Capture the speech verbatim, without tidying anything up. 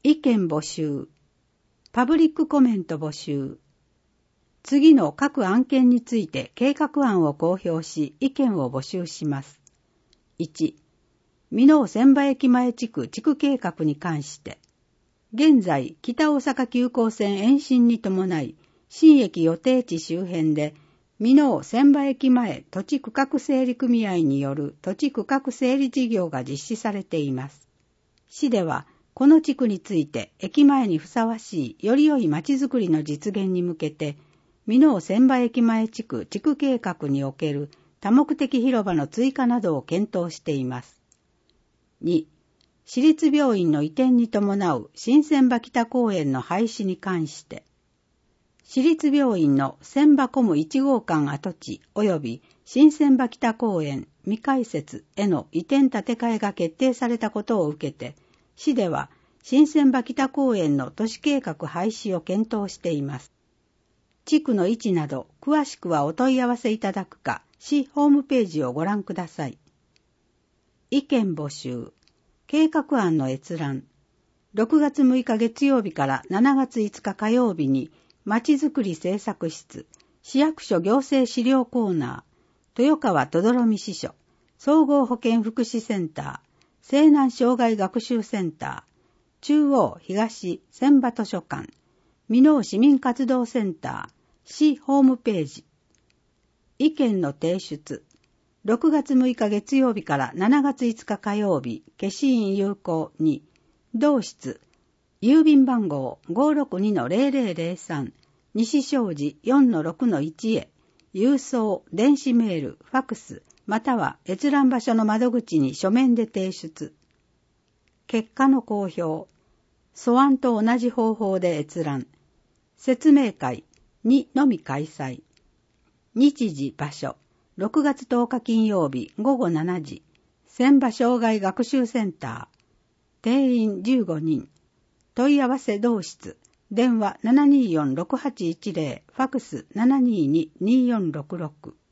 意見募集。パブリックコメント募集。次の各案件について計画案を公表し、意見を募集します。いち、箕面千葉駅前地区地区計画に関して、現在、北大阪急行線延伸に伴い、新駅予定地周辺で、箕面千葉駅前土地区画整理組合による土地区画整理事業が実施されています。市では、この地区について駅前にふさわしいより良い街づくりの実現に向けて、箕面千葉駅前地区地区計画における多目的広場の追加などを検討しています。に、市立病院の移転に伴う新千葉北公園の廃止に関して、市立病院の千葉コムいち号館跡地及び新千葉北公園未開設への移転建て替えが決定されたことを受けて、市では新千葉北公園の都市計画廃止を検討しています。地区の位置など詳しくはお問い合わせいただくか、市ホームページをご覧ください。意見募集。計画案の閲覧。ろくがつむいか月曜日からしちがついつか火曜日に、まちづくり政策室、市役所行政資料コーナー、豊川とどろみ支所、総合保健福祉センター、西南障害学習センター、中央東千葉図書館、箕面市民活動センター、市ホームページ。意見の提出。ろくがつむいか月曜日からしちがついつか火曜日、消印有効に、同室、郵便番号 ごーろくにのゼロゼロゼロさん、西正寺 よんのろくのいち へ、郵送、電子メール、ファクス、または閲覧場所の窓口に書面で提出。結果の公表。素案と同じ方法で閲覧。説明会にのみ開催。日時場所。ろくがつとおか金曜日ごごしちじ。千葉障害学習センター。定員じゅうごにん。問い合わせ同室。電話ななにーよんろくはちいちゼロ、ファクスななにーにーにーよんろくろく。